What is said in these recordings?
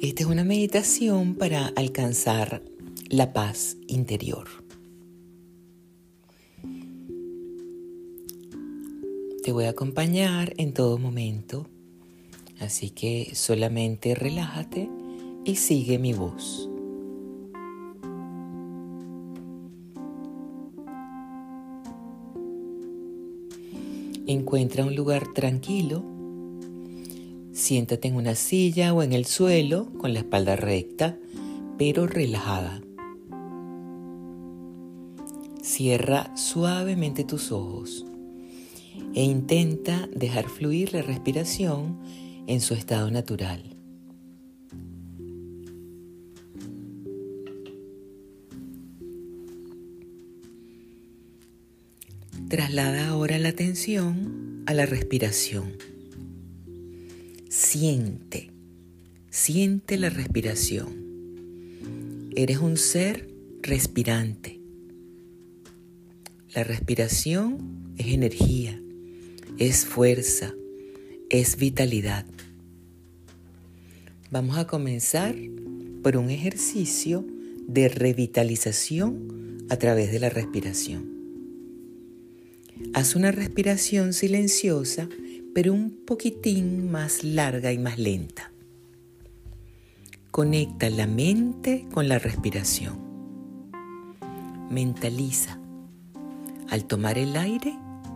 Esta es una meditación para alcanzar la paz interior. Te voy a acompañar en todo momento, así que solamente relájate y sigue mi voz. Encuentra un lugar tranquilo. Siéntate en una silla o en el suelo con la espalda recta, pero relajada. Cierra suavemente tus ojos e intenta dejar fluir la respiración en su estado natural. Traslada ahora la atención a la respiración. Siente la respiración. Eres un ser respirante. La respiración es energía, es fuerza, es vitalidad. Vamos a comenzar por un ejercicio de revitalización a través de la respiración. Haz una respiración silenciosa, pero un poquitín más larga y más lenta. Conecta la mente con la respiración. Mentaliza. Al tomar el aire,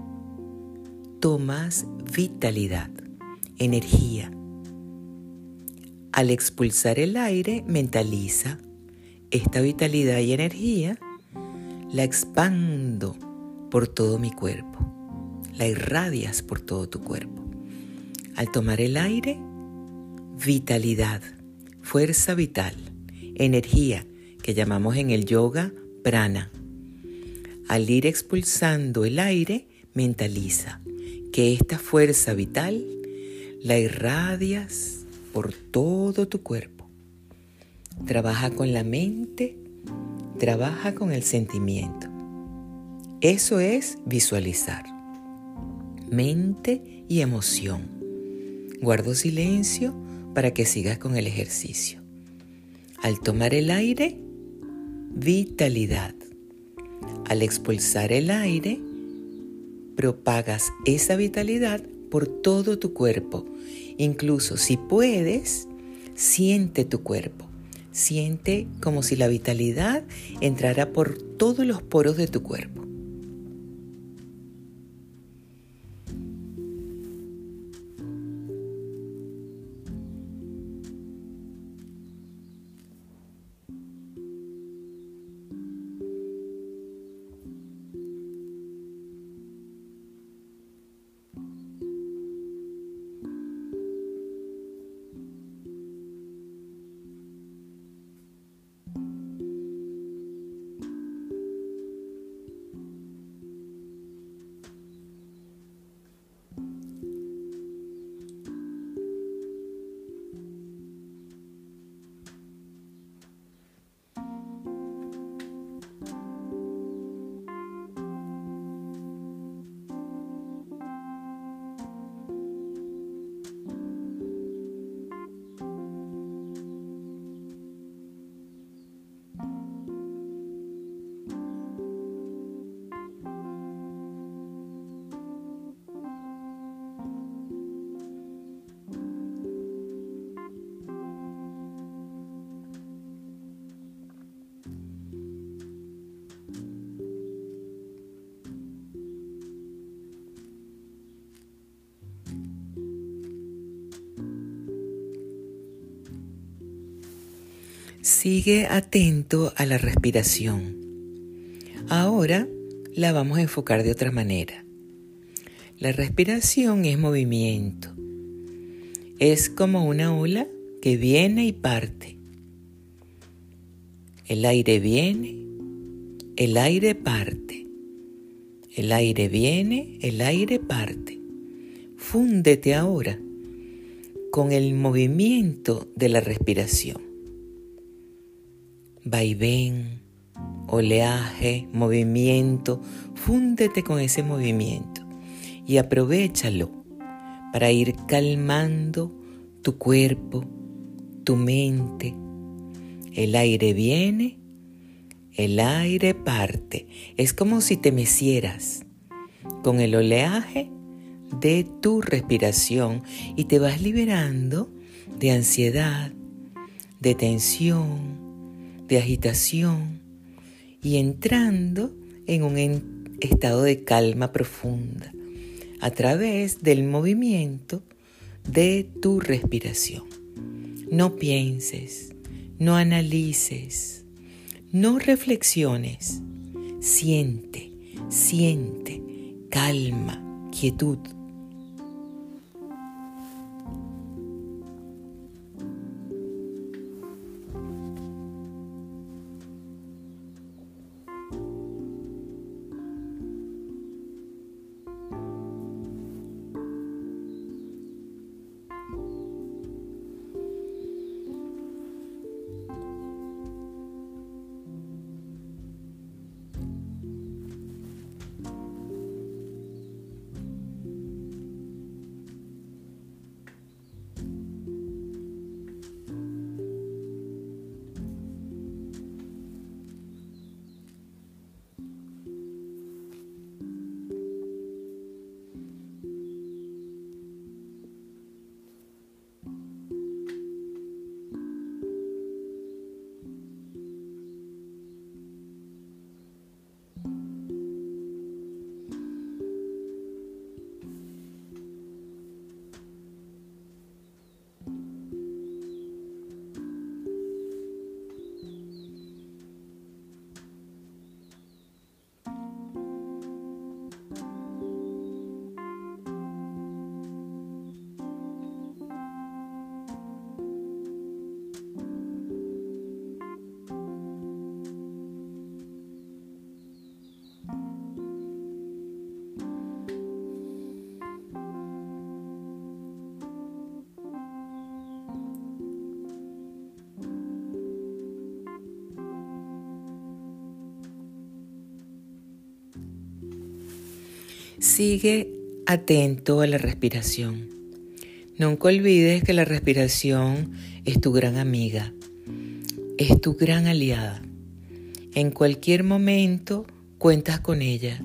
tomas vitalidad, energía. Al expulsar el aire, mentaliza. Esta vitalidad y energía la expando por todo mi cuerpo. La irradias por todo tu cuerpo. Al tomar el aire, vitalidad, fuerza vital, energía, que llamamos en el yoga prana. Al ir expulsando el aire, mentaliza que esta fuerza vital la irradias por todo tu cuerpo. Trabaja con la mente, trabaja con el sentimiento. Eso es visualizar. Mente y emoción. Guardo silencio para que sigas con el ejercicio. Al tomar el aire, vitalidad. Al expulsar el aire, propagas esa vitalidad por todo tu cuerpo. Incluso si puedes, siente tu cuerpo. Siente como si la vitalidad entrara por todos los poros de tu cuerpo. Sigue atento a la respiración. Ahora la vamos a enfocar de otra manera. La respiración es movimiento. Es como una ola que viene y parte. El aire viene, el aire parte. El aire viene, el aire parte. Fúndete ahora con el movimiento de la respiración. Vaivén, oleaje, movimiento, fúndete con ese movimiento y aprovéchalo para ir calmando tu cuerpo, tu mente. El aire viene, el aire parte. Es como si te mecieras con el oleaje de tu respiración y te vas liberando de ansiedad, de tensión, de agitación y entrando en un estado de calma profunda a través del movimiento de tu respiración. No pienses, no analices, no reflexiones. Siente, siente, calma, quietud. Sigue atento a la respiración. Nunca olvides que la respiración es tu gran amiga, es tu gran aliada. En cualquier momento cuentas con ella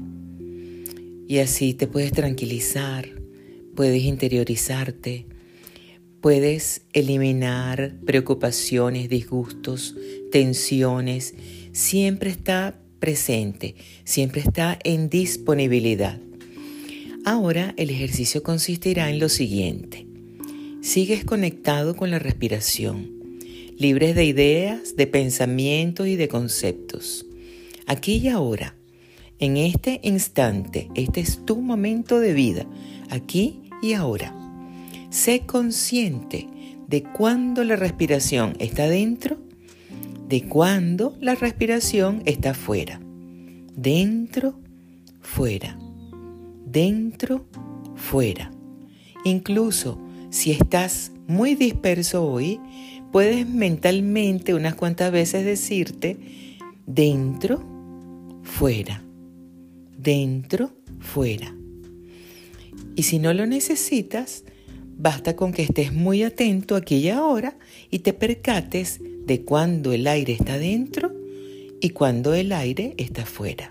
y así te puedes tranquilizar, puedes interiorizarte, puedes eliminar preocupaciones, disgustos, tensiones. Siempre está presente, siempre está en disponibilidad. Ahora el ejercicio consistirá en lo siguiente. Sigues conectado con la respiración, libres de ideas, de pensamientos y de conceptos. Aquí y ahora, en este instante, este es tu momento de vida, aquí y ahora. Sé consciente de cuándo la respiración está dentro, de cuándo la respiración está fuera. Dentro, fuera. Dentro, fuera. Incluso si estás muy disperso hoy, puedes mentalmente unas cuantas veces decirte dentro, fuera, dentro, fuera. Y si no lo necesitas, basta con que estés muy atento aquí y ahora y te percates de cuándo el aire está dentro y cuándo el aire está fuera.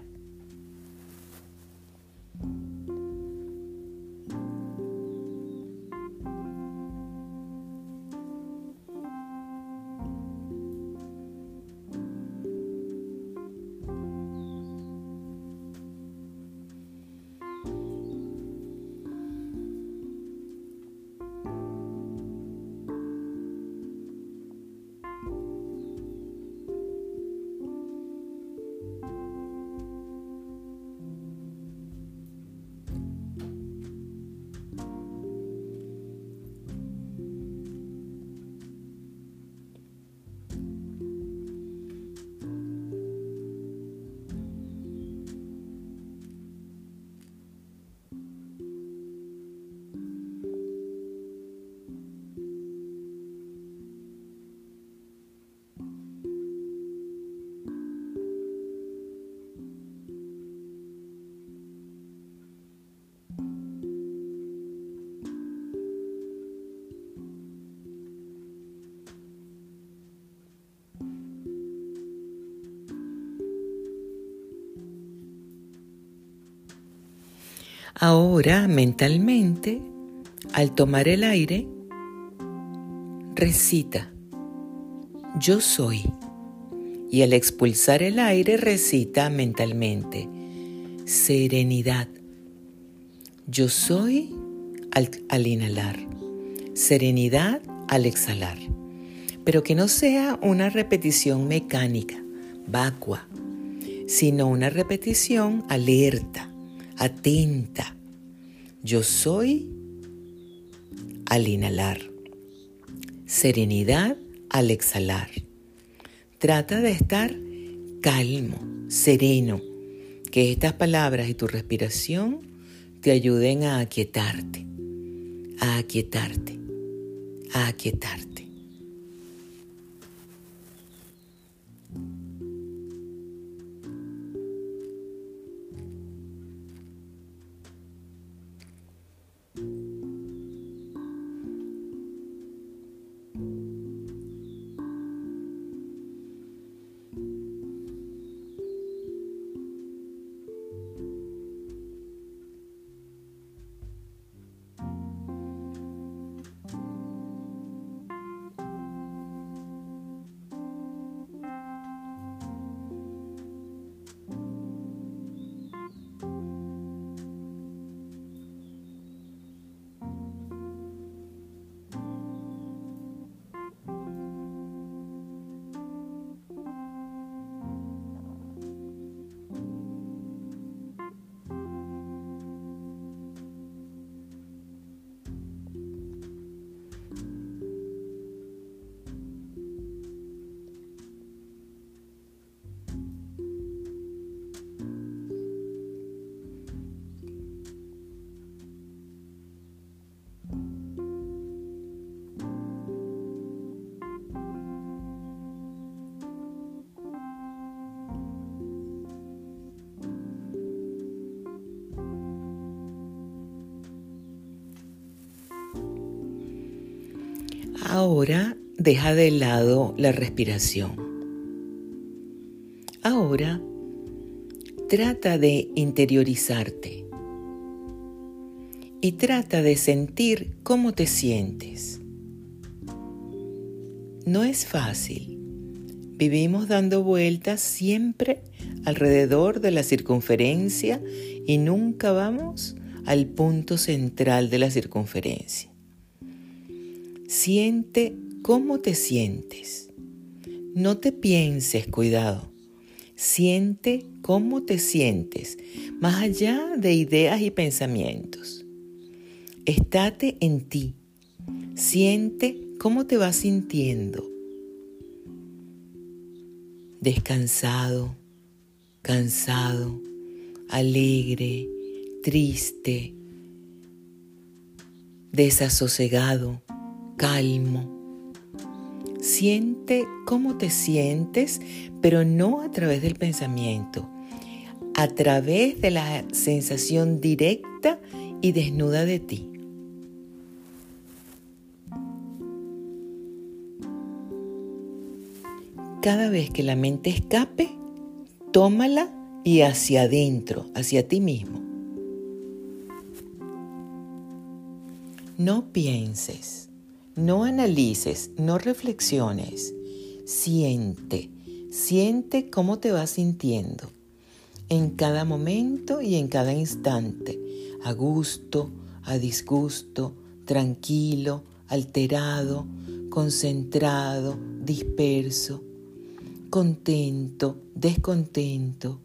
Ahora, mentalmente, al tomar el aire, recita, yo soy. Y al expulsar el aire, recita mentalmente, serenidad. Yo soy al inhalar, serenidad al exhalar. Pero que no sea una repetición mecánica, vacua, sino una repetición alerta, atenta. Yo soy al inhalar, serenidad al exhalar. Trata de estar calmo, sereno, que estas palabras y tu respiración te ayuden a aquietarte, a aquietarte, a aquietarte. Ahora deja de lado la respiración. Ahora trata de interiorizarte y trata de sentir cómo te sientes. No es fácil. Vivimos dando vueltas siempre alrededor de la circunferencia y nunca vamos al punto central de la circunferencia. Siente cómo te sientes. No te pienses, cuidado. Siente cómo te sientes, más allá de ideas y pensamientos. Estate en ti. Siente cómo te vas sintiendo. Descansado, cansado, alegre, triste, desasosegado, calmo. Siente cómo te sientes, pero no a través del pensamiento, a través de la sensación directa y desnuda de ti. Cada vez que la mente escape, tómala y hacia adentro, hacia ti mismo. No pienses, no analices, no reflexiones. Siente cómo te vas sintiendo en cada momento y en cada instante, a gusto, a disgusto, tranquilo, alterado, concentrado, disperso, contento, descontento.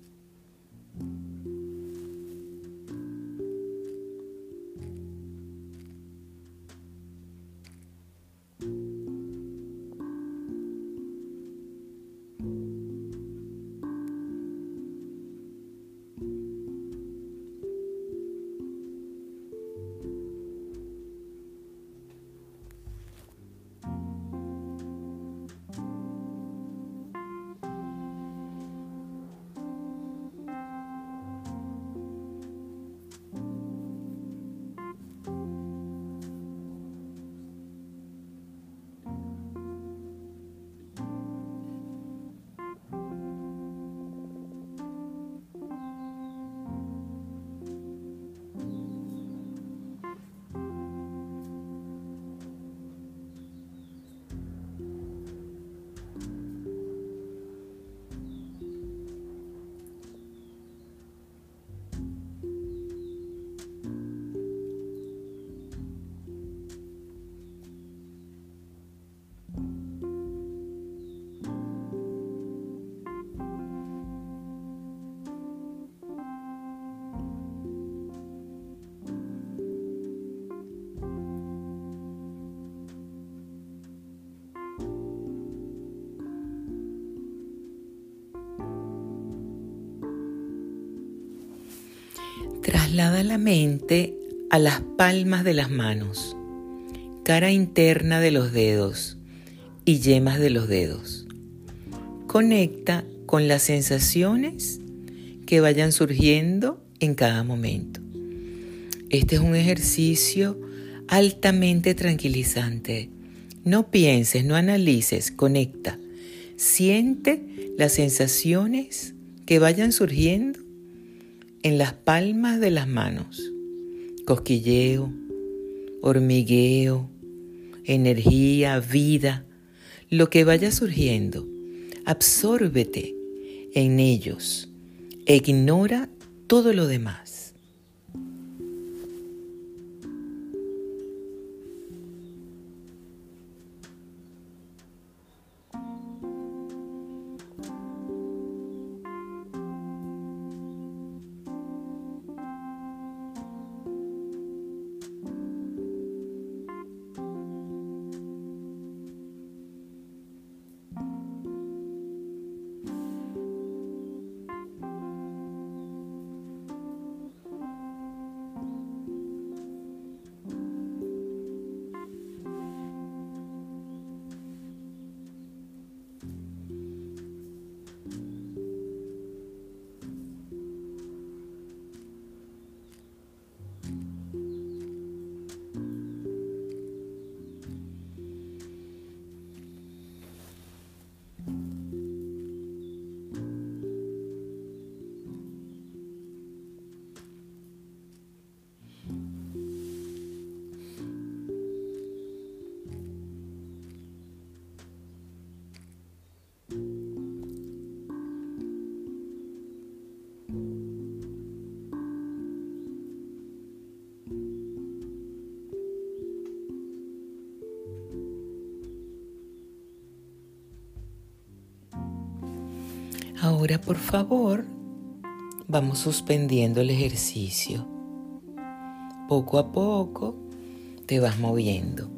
Traslada la mente a las palmas de las manos, cara interna de los dedos y yemas de los dedos. Conecta con las sensaciones que vayan surgiendo en cada momento. Este es un ejercicio altamente tranquilizante. No pienses, no analices, conecta. Siente las sensaciones que vayan surgiendo en las palmas de las manos. Cosquilleo, hormigueo, energía, vida, lo que vaya surgiendo. Absórbete en ellos e ignora todo lo demás. Ahora, por favor, vamos suspendiendo el ejercicio. Poco a poco te vas moviendo.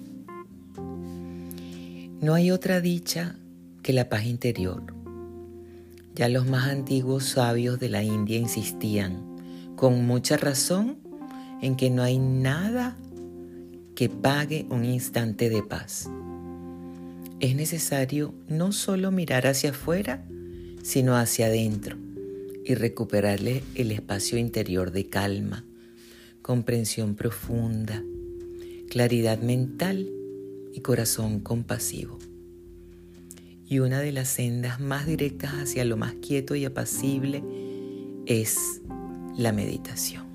No hay otra dicha que la paz interior. Ya los más antiguos sabios de la India insistían, con mucha razón, en que no hay nada que pague un instante de paz. Es necesario no solo mirar hacia afuera, sino hacia adentro y recuperarle el espacio interior de calma, comprensión profunda, claridad mental y corazón compasivo. Y una de las sendas más directas hacia lo más quieto y apacible es la meditación.